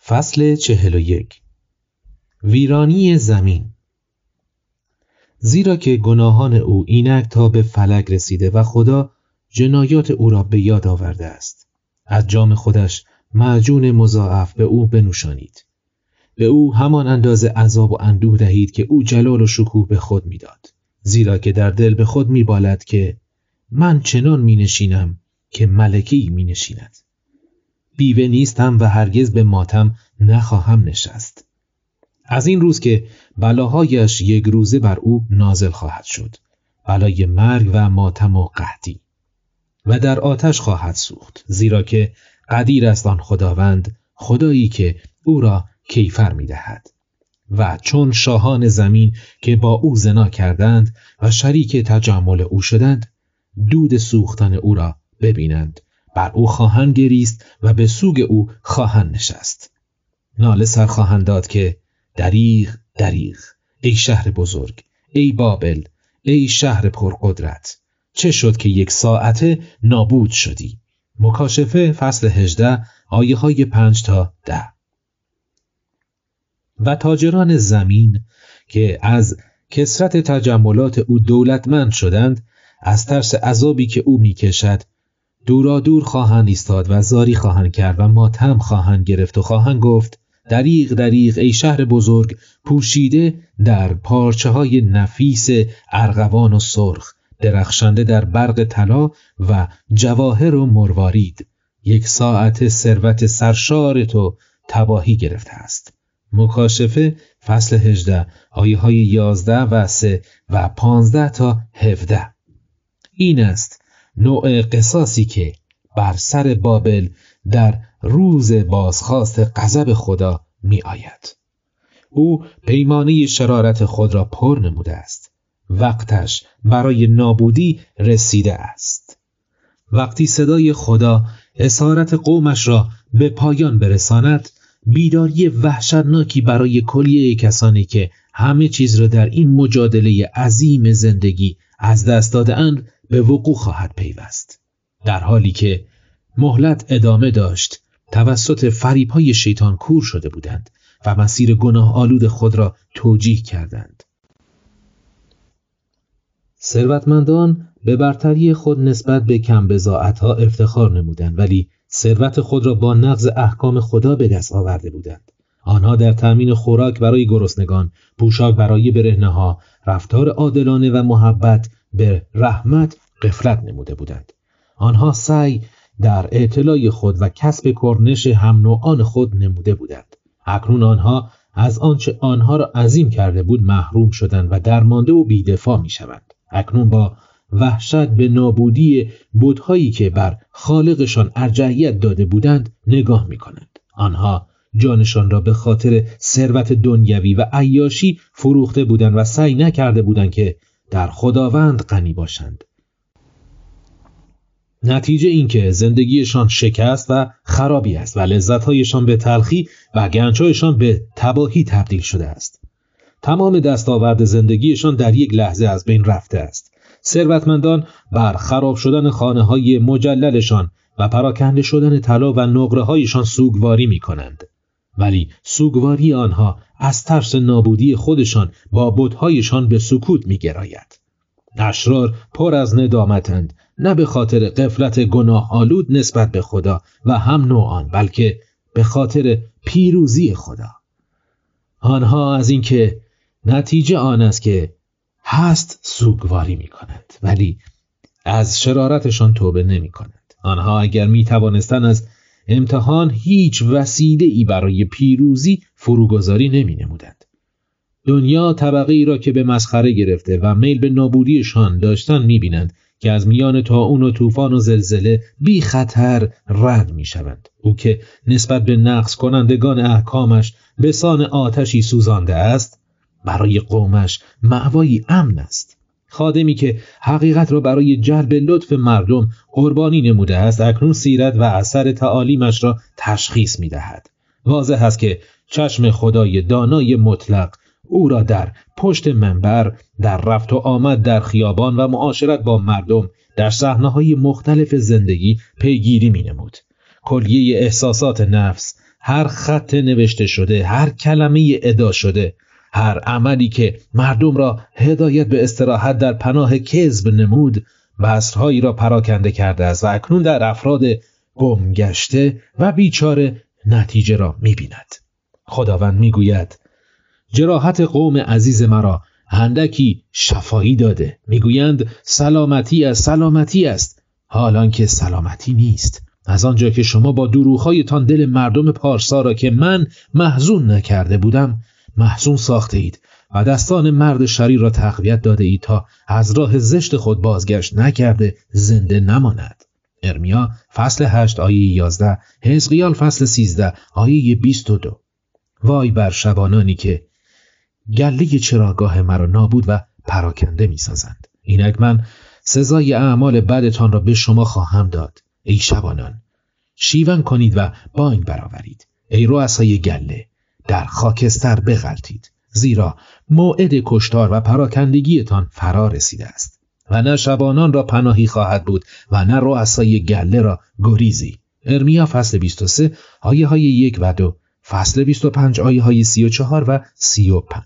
فصل 41. ویرانی زمین. زیرا که گناهان او اینک تا به فلک رسیده و خدا جنایات او را به یاد آورده است. از جام خودش معجون مضاعف به او بنوشانید. به او همان اندازه عذاب و اندوه دهید که او جلال و شکوه به خود میداد. زیرا که در دل به خود میبالد که من چنان می نشینم که ملکی می نشیند. بیوه نیستم و هرگز به ماتم نخواهم نشست. از این روز که بلاهایش یک روزه بر او نازل خواهد شد، بلای مرگ و ماتم و قحطی، و در آتش خواهد سوخت، زیرا که قدیر است آن خداوند، خدایی که او را کیفر می دهد. و چون شاهان زمین که با او زنا کردند و شریک تجمل او شدند، دود سوختن او را ببینند، بر او خواهند گریست و به سوگ او خواهند نشست. ناله سر خواهند داد که دریغ دریغ، ای شهر بزرگ، ای بابل، ای شهر پرقدرت، چه شد که یک ساعته نابود شدی. مکاشفه فصل 18 آیه های 5 تا 10. و تاجران زمین که از کثرت تجملات او دولتمند شدند، از ترس عذابی که او میکشد دورا دور خواهند ایستاد و زاری خواهند کرد و ماتم خواهند گرفت و خواهند گفت دریغ دریغ، ای شهر بزرگ، پوشیده در پارچه های نفیس ارغوان و سرخ، درخشنده در برق طلا و جواهر و مروارید. یک ساعت ثروت سرشار تو تباهی گرفته است. مکاشفه فصل 18 آیه های 11 و 3 و 15 تا 17. این است نوع قصاصی که بر سر بابل در روز بازخواست غضب خدا می آید. او پیمانه شرارت خود را پر نموده است. وقتش برای نابودی رسیده است. وقتی صدای خدا اسارت قومش را به پایان برساند، بیداری وحشتناکی برای کلیه کسانی که همه چیز را در این مجادله عظیم زندگی از دست داده‌اند به وقوع خواهد پیوست. در حالی که مهلت ادامه داشت، توسط فریب‌های شیطان کور شده بودند و مسیر گناه آلود خود را توجیه کردند. ثروتمندان به برتری خود نسبت به کم بضاعت‌ها افتخار نمودند، ولی ثروت خود را با نقض احکام خدا به دست آورده بودند. آنها در تأمین خوراک برای گرسنگان، پوشاک برای برهنه‌ها، رفتار عادلانه و محبت به رحمت غفلت نموده بودند. آنها سعی در اعتلای خود و کسب کرنش هم نوعان خود نموده بودند. اکنون آنها از آنچه آنها را عظیم کرده بود محروم شدند و درمانده و بی‌دفاع می‌شوند. اکنون با وحشت به نابودی بت‌هایی که بر خالقشان ارجحیت داده بودند نگاه می‌کنند. آنها جانشان را به خاطر ثروت دنیوی و عیاشی فروخته بودند و سعی نکرده بودند که در خداوند غنی باشند. نتیجه این که زندگیشان شکست و خرابی است و لذت‌هایشان به تلخی و گنج‌هایشان به تباهی تبدیل شده است. تمام دستاورد زندگیشان در یک لحظه از بین رفته است. ثروتمندان بر خراب شدن خانه‌های مجللشان و پراکنده شدن طلا و نقره‌هایشان سوگواری می‌کنند، ولی سوگواری آنها از ترس نابودی خودشان با بت‌هایشان به سکوت می‌گراید. اشرار پر از ندامتند، نه به خاطر غفلت گناه آلود نسبت به خدا و هم نوعان، بلکه به خاطر پیروزی خدا. آنها از اینکه نتیجه آن است که هست سوگواری می کنند، ولی از شرارتشان توبه نمی کنند. آنها اگر می توانستند از امتحان هیچ وسیله ای برای پیروزی فروگذاری نمی نمودند. دنیا طبقه ای را که به مسخره گرفته و میل به نابودیشان داشتن می بینند که از میان طاعون و طوفان و زلزله بی خطر رد می شوند. او که نسبت به نقض کنندگان احکامش به سان آتشی سوزانده است، برای قومش مأوایی امن است. خادمی که حقیقت را برای جلب لطف مردم قربانی نموده است، اکنون سیرت و اثر تعالیمش را تشخیص می دهد. واضح است که چشم خدای دانای مطلق او را در پشت منبر، در رفت و آمد در خیابان و معاشرت با مردم در صحنه‌های مختلف زندگی پیگیری می‌نمود. کلیه احساسات نفس هر خط نوشته شده، هر کلمه ادا شده، هر عملی که مردم را هدایت به استراحت در پناه کذب نمود، بذرهایی را پراکنده کرده است و اکنون در افراد گمگشته و بیچاره نتیجه را می‌بیند. خداوند میگوید جراحت قوم عزیز مرا اندکی شفایی داده. میگویند سلامتی است، حالان که سلامتی نیست. از آنجا که شما با دروغ‌هایتان دل مردم پارسا را که من محزون نکرده بودم محزون ساخته اید و دستان مرد شریر را تقویت داده اید تا از راه زشت خود بازگشت نکرده زنده نماند. ارمیا فصل 8 آیه 11، حزقیال فصل 13 آیه 22. وای بر شبانانی که گله چراگاه مرا نابود و پراکنده می سازند. اینک من سزای اعمال بدتان را به شما خواهم داد. ای شبانان، شیون کنید و بانگ برآورید. ای رؤسای گله، در خاکستر بغلطید، زیرا موعد کشتار و پراکندگیتان فرا رسیده است و نه شبانان را پناهی خواهد بود و نه رؤسای گله را گریزی. ارمیا فصل 23 آیه های 1 و 2، فصل 25 آیه های 34 و 35.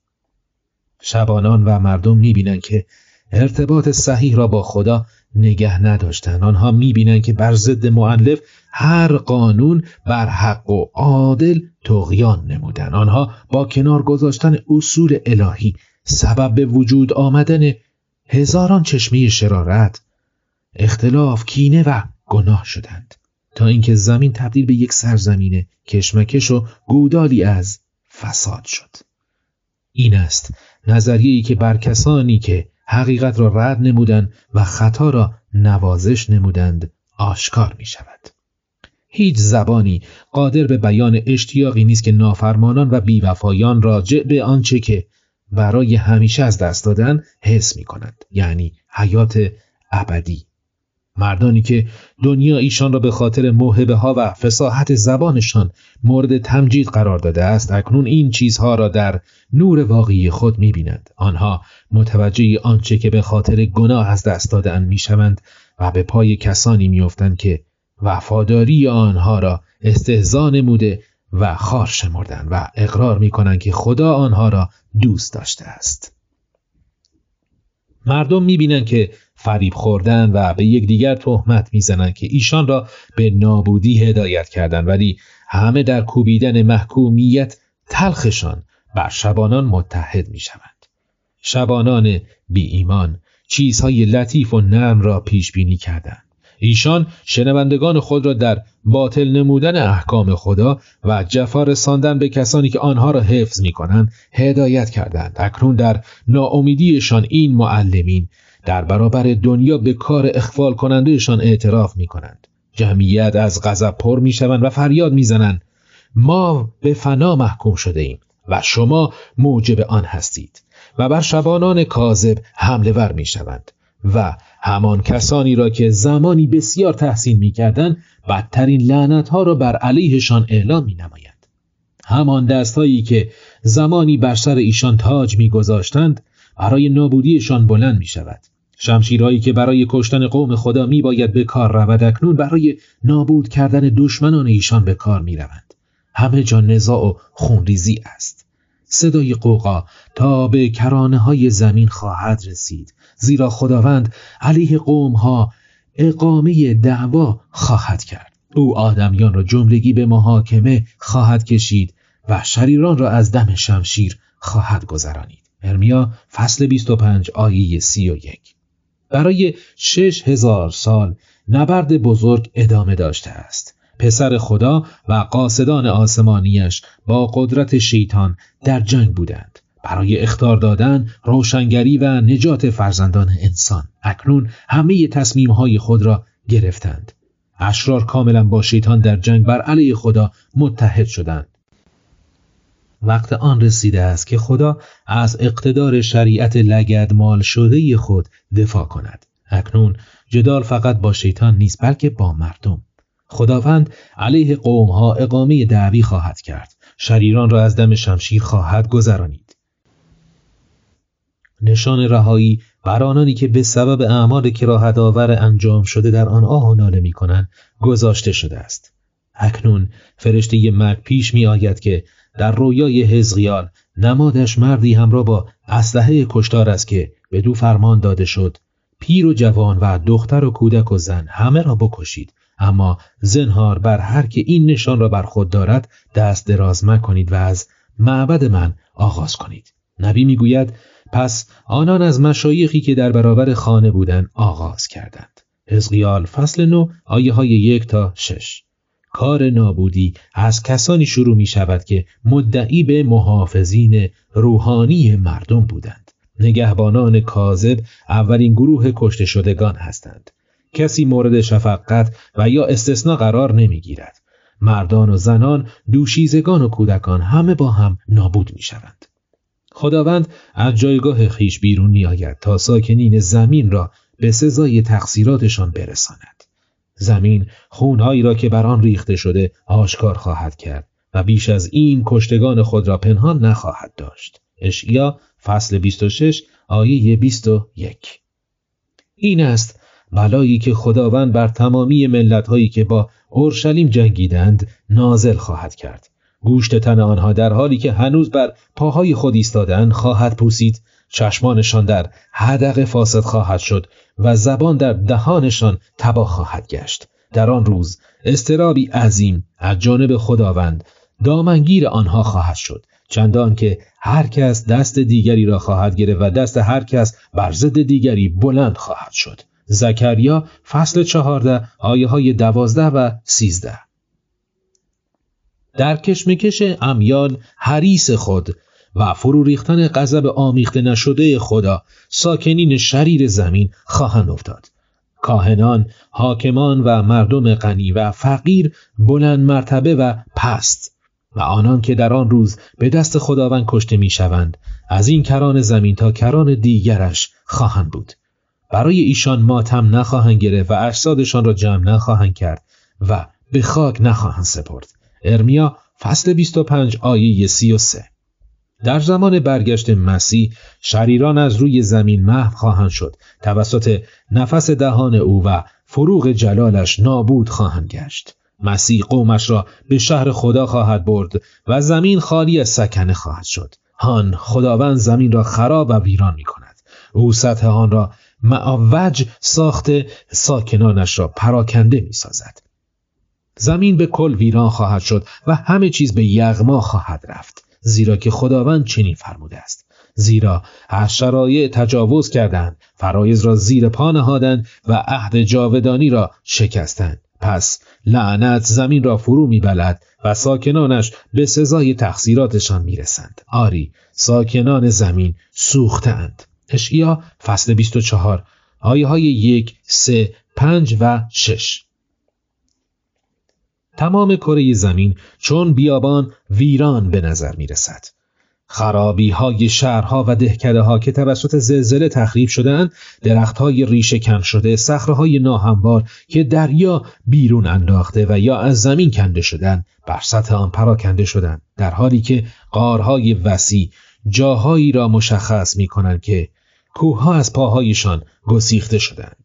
شبانان و مردم می‌بینند که ارتباط صحیح را با خدا نگه نداشتند. آنها می‌بینند که بر ضد مؤلف هر قانون بر حق و عادل طغیان نمودند. آنها با کنار گذاشتن اصول الهی سبب به وجود آمدن هزاران چشمه شرارت، اختلاف، کینه و گناه شدند تا اینکه زمین تبدیل به یک سرزمین کشمکش و گودالی از فساد شد. این است نظریه‌ای که بر کسانی که حقیقت را رد نمودند و خطا را نوازش نمودند آشکار می شود. هیچ زبانی قادر به بیان اشتیاقی نیست که نافرمانان و بیوفایان راجع به آنچه که برای همیشه از دست دادن حس می کنند، یعنی حیات ابدی. مردانی که دنیا ایشان را به خاطر موهبه ها و فصاحت زبانشان مورد تمجید قرار داده است، اکنون این چیزها را در نور واقعی خود می بینند. آنها متوجه آنچه که به خاطر گناه از دست دادن می شوند و به پای کسانی می افتند که وفاداری آنها را استهزا نموده و خوار شمردند و اقرار می کنند که خدا آنها را دوست داشته است. مردم می بینند که فریب خوردن و به یکدیگر تهمت میزنند که ایشان را به نابودی هدایت کردند، ولی همه در کوبیدن محکومیت تلخشان بر شبانان متحد میشوند. شبانان بی ایمان چیزهای لطیف و نرم را پیش بینی کردند. ایشان شنوندگان خود را در باطل نمودن احکام خدا و جفا رساندن به کسانی که آنها را حفظ میکنند هدایت کردند. اکنون در ناامیدیشان این معلمین در برابر دنیا به کار اخفال کنندهشان اعتراف می کنند. جمعیت از غضب پر می شوند و فریاد می زنند ما به فنا محکوم شده ایم و شما موجب آن هستید، و بر شبانان کاذب حمله ور می شوند و همان کسانی را که زمانی بسیار تحسین می کردند بدترین لعنتها را بر علیهشان اعلام می نمایند. همان دستهایی که زمانی بر سر ایشان تاج می گذاشتند برای نابودیشان بلند می شود. شمشیرهایی که برای کشتن قوم خدا می باید به کار رود اکنون برای نابود کردن دشمنان ایشان به کار می روند. همه جا نزاع و خونریزی است. صدای قوقا تا به کرانه های زمین خواهد رسید، زیرا خداوند علیه قوم ها اقامه دعوا خواهد کرد. او آدمیان را جملگی به محاکمه خواهد کشید و شریران را از دم شمشیر خواهد گذرانید. ارمیا فصل 25 آیه 31. برای 6000 سال نبرد بزرگ ادامه داشته است. پسر خدا و قاصدان آسمانیش با قدرت شیطان در جنگ بودند برای اخطار دادن، روشنگری و نجات فرزندان انسان. اکنون همه تصمیم‌های خود را گرفتند. اشرار کاملا با شیطان در جنگ بر علیه خدا متحد شدند. وقت آن رسیده است که خدا از اقتدار شریعت لگدمال شده خود دفاع کند. اکنون جدال فقط با شیطان نیست، بلکه با مردم. خداوند علیه قومها اقامه دعوی خواهد کرد. شریران را از دم شمشیر خواهد گذرانید. نشان رهایی بر آنانی که به سبب اعمال کراهت‌آور انجام شده در آن آه و ناله می‌کنند گذاشته شده است. اکنون فرشته مرگ پیش می آید که در رویای حزقیال نمادش مردی همراه با اسلحه کشتار است که بدو فرمان داده شد پیر و جوان و دختر و کودک و زن همه را بکشید، اما زنهار بر هر که این نشان را بر خود دارد دست دراز مکنید و از معبد من آغاز کنید. نبی میگوید پس آنان از مشایخی که در برابر خانه بودند آغاز کردند. حزقیال فصل 9 آیه های 1 تا 6. کار نابودی از کسانی شروع می شود که مدعی به محافظین روحانی مردم بودند. نگهبانان کاذب اولین گروه کشته شدگان هستند. کسی مورد شفقت و یا استثناء قرار نمی گیرد. مردان و زنان، دوشیزگان و کودکان همه با هم نابود می شوند. خداوند از جایگاه خویش بیرون می آید تا ساکنین زمین را به سزای تقصیراتشان برساند. زمین خونهایی را که بر آن ریخته شده آشکار خواهد کرد و بیش از این کشتگان خود را پنهان نخواهد داشت. اشعیا فصل 26 آیه 21. این است بلایی که خداوند بر تمامی ملت‌هایی که با اورشلیم جنگیدند نازل خواهد کرد. گوشت تن آنها در حالی که هنوز بر پاهای خود ایستادند خواهد پوسید، چشمانشان در حدق فاسد خواهد شد و زبان در دهانشان تباه خواهد گشت. در آن روز اضطرابی عظیم از جانب خداوند دامنگیر آنها خواهد شد، چندان که هر کس دست دیگری را خواهد گرفت و دست هر کس بر ضد دیگری بلند خواهد شد. زکریا فصل 14 آیه های 12 و 13. در کشمکش امیال حریص خود و فرو ریختن غضب آمیخته نشده خدا ساکنین شریر زمین خواهند افتاد. کاهنان، حاکمان و مردم غنی و فقیر، بلند مرتبه و پست و آنان که در آن روز به دست خداوند کشته می شوند از این کران زمین تا کران دیگرش خواهند بود. برای ایشان ماتم نخواهند گرفت و اجسادشان را جمع نخواهند کرد و به خاک نخواهند سپرد. ارمیا فصل 25 آیه 33. در زمان برگشت مسیح شریران از روی زمین محو خواهند شد، توسط نفس دهان او و فروغ جلالش نابود خواهند گشت. مسیح قومش را به شهر خدا خواهد برد و زمین خالی از سکنه خواهد شد. هان خداوند زمین را خراب و ویران می کند. او سطح آن را معوج ساخته، ساکنانش را پراکنده می سازد. زمین به کل ویران خواهد شد و همه چیز به یغما خواهد رفت، زیرا که خداوند چنین فرموده است. زیرا از شرایع تجاوز کردند، فرایض را زیر پا نهادند و عهد جاودانی را شکستند. پس لعنت زمین را فرو می‌بلد و ساکنانش به سزای تقصیراتشان میرسند. آری، ساکنان زمین سوختند. اشعیا فصل 24 آیه های 1، 3، 5 و 6. تمام کره زمین چون بیابان ویران به نظر می رسد. خرابی های شهرها و دهکده ها که توسط زلزله تخریب شدند، درخت های ریشه کن شده، صخره های ناهموار که دریا بیرون انداخته و یا از زمین کنده شدند، بر سطح آن پراکنده شدند، در حالی که غارهای وسیع جاهایی را مشخص می کنند که کوهها از پاهایشان گسیخته شدند.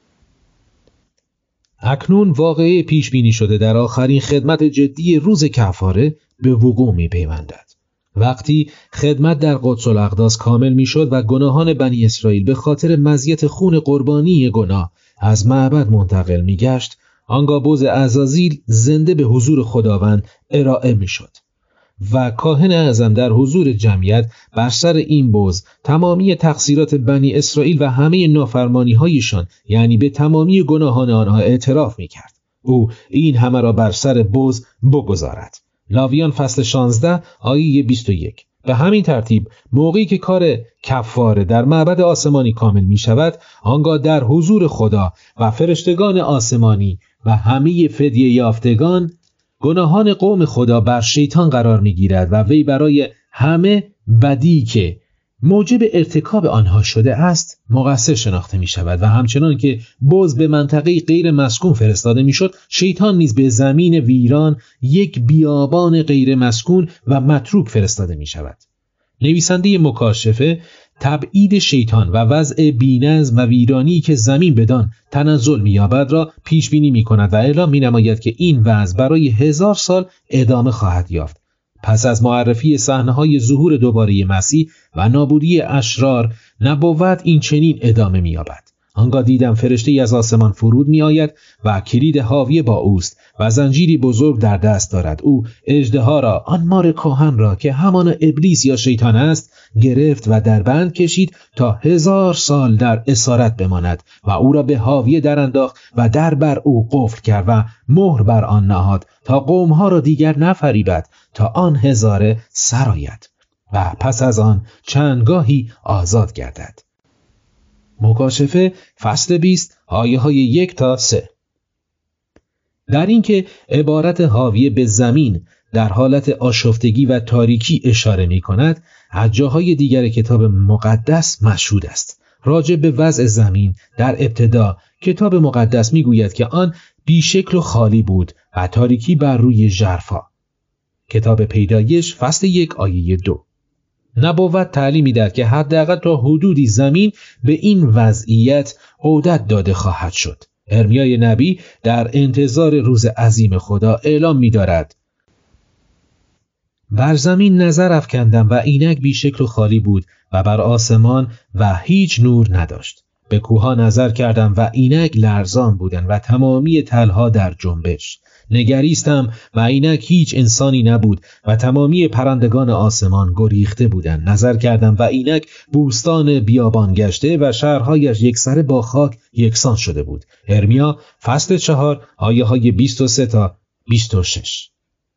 اکنون واقعه پیش بینی شده در آخرین خدمت جدی روز کفاره به وقوع می پیوندد. وقتی خدمت در قدس الاقداس کامل می شد و گناهان بنی اسرائیل به خاطر مزیت خون قربانی گناه از معبد منتقل می گشت، آنگاه بز عزازیل زنده به حضور خداوند ارائه می شد و کاهن اعظم در حضور جمعیت بر سر این بز تمامی تقصیرات بنی اسرائیل و همه نافرمانی هایشان، یعنی به تمامی گناهان آنها اعتراف می کرد. او این همه را بر سر بز بگذارد. لاویان فصل 16 آیه 21. به همین ترتیب موقعی که کار کفاره در معبد آسمانی کامل می شود، آنگاه در حضور خدا و فرشتگان آسمانی و همه فدیه یافتگان گناهان قوم خدا بر شیطان قرار می گیرد و وی برای همه بدی که موجب ارتکاب آنها شده است مقصر شناخته می شود و همچنان که بز به منطقه غیر مسکون فرستاده می شد، شیطان نیز به زمین ویران یک بیابان غیر مسکون و متروک فرستاده می شود. نویسنده مکاشفه تبعید شیطان و وضع بی‌نظم و ویرانی که زمین بدان تنزل می‌یابد را پیش بینی می‌کند و اعلام می‌نماید که این وضع برای 1000 سال ادامه خواهد یافت. پس از معرفی صحنه‌های ظهور دوباره مسیح و نابودی اشرار، نبوت این چنین ادامه می‌یابد. آنگاه دیدم فرشته‌ای از آسمان فرود می‌آید و کلید حاوی با اوست و زنجیری بزرگ در دست دارد. او اژدها را، آن مار کهن را که همان ابلیس یا شیطان است، گرفت و در بند کشید تا 1000 سال در اسارت بماند و او را به حاویه در انداخت و در بر او قفل کرد و مهر بر آن نهاد تا قومها را دیگر نفریبد تا آن هزاره سرآید و پس از آن چندگاهی آزاد گردد. مکاشفه فصل 20 آیه‌های 1 تا 3. در این که عبارت حاویه به زمین در حالت آشفتگی و تاریکی اشاره می کند، از جاهای دیگر کتاب مقدس مشهود است. راجع به وضع زمین در ابتدا کتاب مقدس می گوید که آن بیشکل و خالی بود و تاریکی بر روی ژرفا. کتاب پیدایش فصل 1 آیه 2. نبوت تعلیم می‌دهد که حداقل تا حدودی زمین به این وضعیت عودت داده خواهد شد. ارمیای نبی در انتظار روز عظیم خدا اعلام می‌دارد: بر زمین نظر افکندم و اینک بیشکل و خالی بود و بر آسمان و هیچ نور نداشت. به کوهها نظر کردم و اینک لرزان بودند و تمامی تلها در جنبش. نگریستم و اینک هیچ انسانی نبود و تمامی پرندگان آسمان گریخته بودند. نظر کردم و اینک بوستان بیابان گشته و شهرهایش یکسره با خاک یکسان شده بود. ارمیا فصل 4 آیه های 23 تا 26.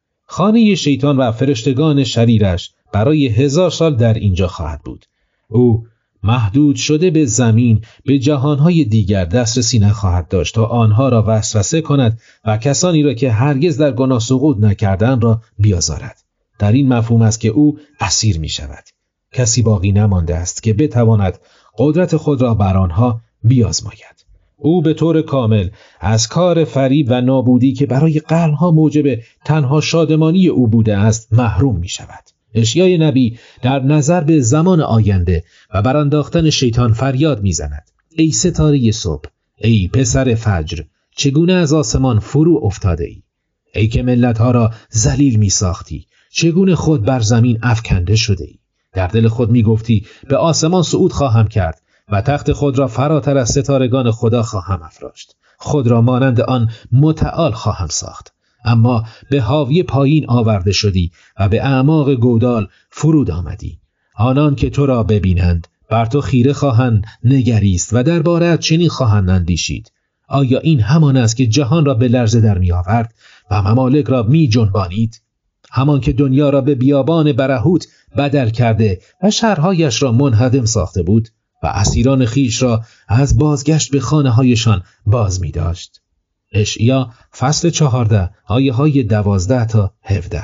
خانه شیطان و فرشتگان شریرش برای 1000 سال در اینجا خواهد بود. او محدود شده به زمین به جهانهای دیگر دسترسی نخواهد داشت تا آنها را وسوسه کند و کسانی را که هرگز در گناه سقوط نکردند را بیازارد. در این مفهوم است که او اسیر می شود. کسی باقی نمانده است که بتواند قدرت خود را بر آنها بیازماید. او به طور کامل از کار فریب و نابودی که برای قرنها موجب تنها شادمانی او بوده است محروم می شود. اشعیا نبی در نظر به زمان آینده و برانداختن شیطان فریاد میزند: ای ستاره صبح، ای پسر فجر، چگونه از آسمان فرو افتاده ای؟ ای که ملتها را ذلیل می ساختی، چگونه خود بر زمین افکنده شده ای؟ در دل خود می گفتی به آسمان صعود خواهم کرد و تخت خود را فراتر از ستارگان خدا خواهم افراشت. خود را مانند آن متعال خواهم ساخت. اما به حاوی پایین آورده شدی و به اعماق گودال فرود آمدی. آنان که تو را ببینند بر تو خیره خواهند نگریست و درباره‌ات چنین خواهند اندیشید: آیا این همان است که جهان را به لرزه در می آورد و ممالک را می جنبانید؟ همان که دنیا را به بیابان برهوت بدل کرده و شهرهایش را منهدم ساخته بود و اسیران خیش را از بازگشت به خانه هایشان باز می داشت. اشعیا فصل 14 آیه های 12 تا 17.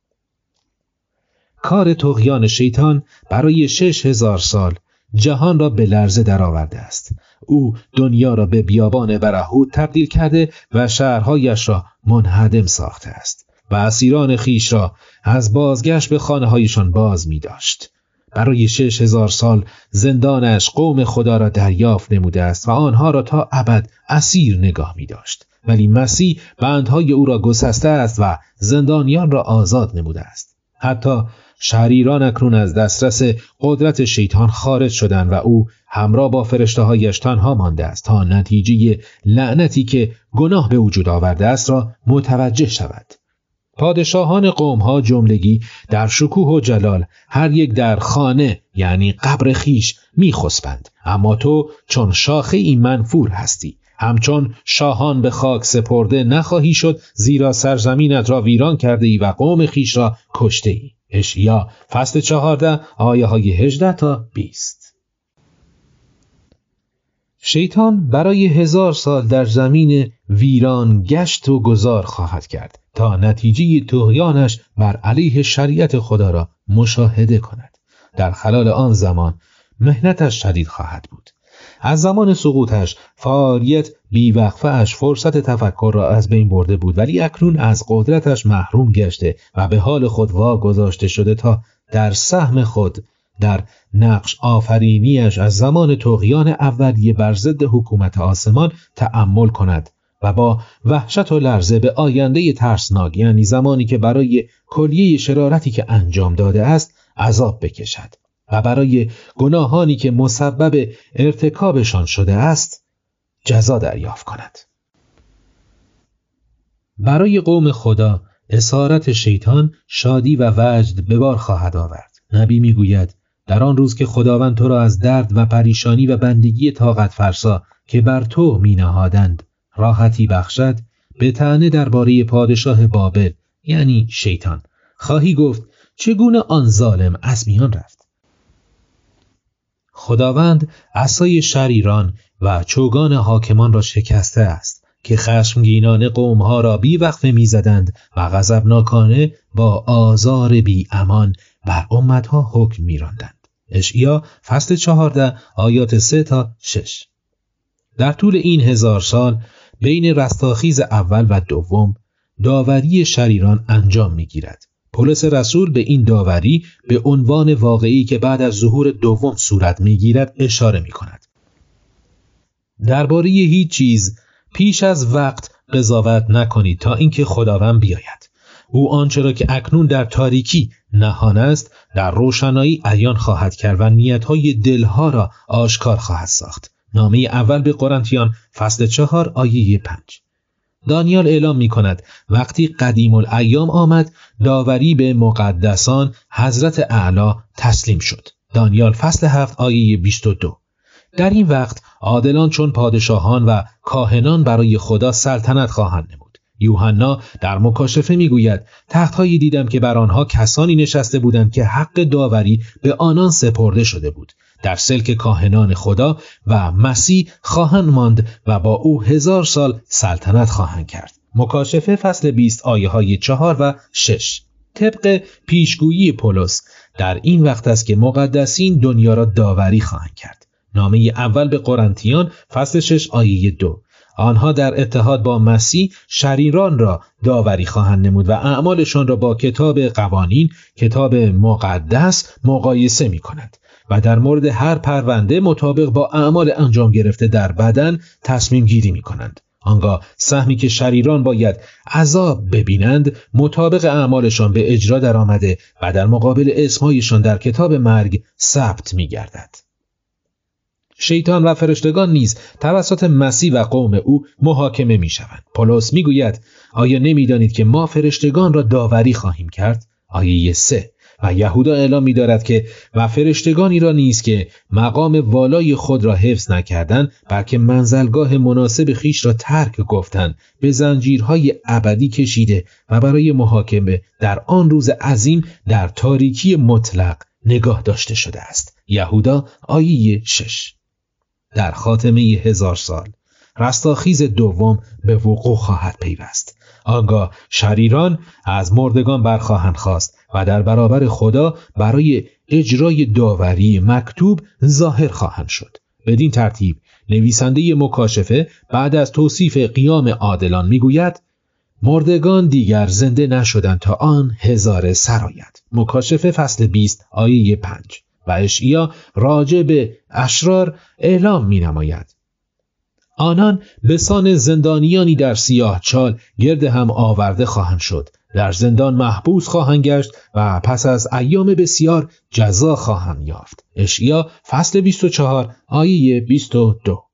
کار طغیان شیطان برای 6000 سال جهان را به لرزه درآورده است. او دنیا را به بیابان برهوت تبدیل کرده و شهرهایش را منهدم ساخته است و اسیران خیش را از بازگشت به خانه هایشان باز می داشت. برای 6000 سال زندانش قوم خدا را دریافت نموده است و آنها را تا ابد اسیر نگاه می داشت. ولی مسیح بندهای او را گسسته است و زندانیان را آزاد نموده است. حتی شریران اکنون از دسترس قدرت شیطان خارج شدند و او همراه با فرشته‌هایش تنها مانده است تا نتیجه لعنتی که گناه به وجود آورده است را متوجه شود. پادشاهان قوم‌ها جملگی در شکوه و جلال هر یک در خانه یعنی قبر خیش می‌خسبند، اما تو چون شاخه ای منفور هستی. همچون شاهان به خاک سپرده نخواهی شد، زیرا سرزمینت را ویران کرده ای و قوم خیش را کشته ای. اشعیا فصل 14 آیه های 18 تا 20. شیطان برای 1000 سال در زمین ویران گشت و گذار خواهد کرد تا نتیجه طغیانش بر علیه شریعت خدا را مشاهده کند. در خلال آن زمان مهنتش شدید خواهد بود. از زمان سقوطش فعالیت بیوقفه‌اش فرصت تفکر را از بین برده بود، ولی اکنون از قدرتش محروم گشته و به حال خود واگذاشته شده تا در سهم خود در نقش آفرینیش از زمان طغیان اولیه بر ضد حکومت آسمان تأمل کند و با وحشت و لرزه به آینده ترسناک، یعنی زمانی که برای کلیه شرارتی که انجام داده است عذاب بکشد و برای گناهانی که مسبب ارتکابشان شده است جزا دریافت کند. برای قوم خدا اسارت شیطان شادی و وجد به بار خواهد آورد. نبی میگوید در آن روز که خداوند تو را از درد و پریشانی و بندگی طاقت فرسا که بر تو می نهادند راحتی بخشد، به طعنه درباره پادشاه بابل یعنی شیطان خواهی گفت چگونه آن ظالم از میان رفت. خداوند عصای شریران و چوگان حاکمان را شکسته است که خشمگینانه قومها را بی وقفه می زدند و غضبناکانه با آزار بی امان بر امتها حکم می راندند. اشعیا فصل 14 آیات 3 تا 6. در طول این 1000 سال بین رستاخیز اول و دوم داوری شریران انجام می گیرد. پولس رسول به این داوری به عنوان واقعی که بعد از ظهور دوم صورت می گیرد اشاره می کند. درباره هیچ چیز پیش از وقت قضاوت نکنید تا اینکه خداوند بیاید. او آنچه را که اکنون در تاریکی نهان است در روشنایی عیان خواهد کرد و نیتهای دلها را آشکار خواهد ساخت. نامه اول به قرنتیان فصل 4 آیه 5. دانیال اعلام می کند وقتی قدیم الایام آمد داوری به مقدسان حضرت اعلی تسلیم شد. دانیال فصل 7 آیه 22. در این وقت عادلان چون پادشاهان و کاهنان برای خدا سلطنت خواهند نمود. یوحنا در مکاشفه میگوید تخت‌هایی دیدم که بر آنها کسانی نشسته بودند که حق داوری به آنان سپرده شده بود. در سلک کاهنان خدا و مسیح خواهند ماند و با او 1000 سال سلطنت خواهند کرد. مکاشفه فصل 20 آیه های 4 و 6. طبق پیشگویی پولس در این وقت است که مقدسین دنیا را داوری خواهند کرد. نامه اول به قرنتیان فصل 6 آیه 2. آنها در اتحاد با مسیح شریران را داوری خواهند نمود و اعمالشان را با کتاب قوانین، کتاب مقدس مقایسه می کند و در مورد هر پرونده مطابق با اعمال انجام گرفته در بدن تصمیم گیری می کنند. آنگاه سهمی که شریران باید عذاب ببینند مطابق اعمالشان به اجرا در آمده و در مقابل اسمایشان در کتاب مرگ ثبت می گردد. شیطان و فرشتگان نیز توسط مسیح و قوم او محاکمه می شوند. پولس می گوید آیا نمی دانید که ما فرشتگان را داوری خواهیم کرد؟ آیه 3. و یهودا اعلام می دارد که و فرشتگانی را نیز که مقام والای خود را حفظ نکردند بلکه منزلگاه مناسب خیش را ترک گفتند به زنجیرهای ابدی کشیده و برای محاکمه در آن روز عظیم در تاریکی مطلق نگاه داشته شده است. یهودا آیه 6. در خاتمه 1000 سال رستاخیز دوم به وقوع خواهد پیوست. آنگاه شریران از مردگان برخواهند خاست و در برابر خدا برای اجرای داوری مکتوب ظاهر خواهند شد. بدین ترتیب نویسنده مکاشفه بعد از توصیف قیام عادلان میگوید مردگان دیگر زنده نشدند تا آن 1000 سر آید. مکاشفه فصل 20 آیه 5. و اشعیا راجع به اشرار اعلام می نماید آنان به سان زندانیانی در سیاه چال گرد هم آورده خواهند شد، در زندان محبوس خواهند گشت و پس از ایام بسیار جزا خواهند یافت. اشعیا فصل 24 آیه 22.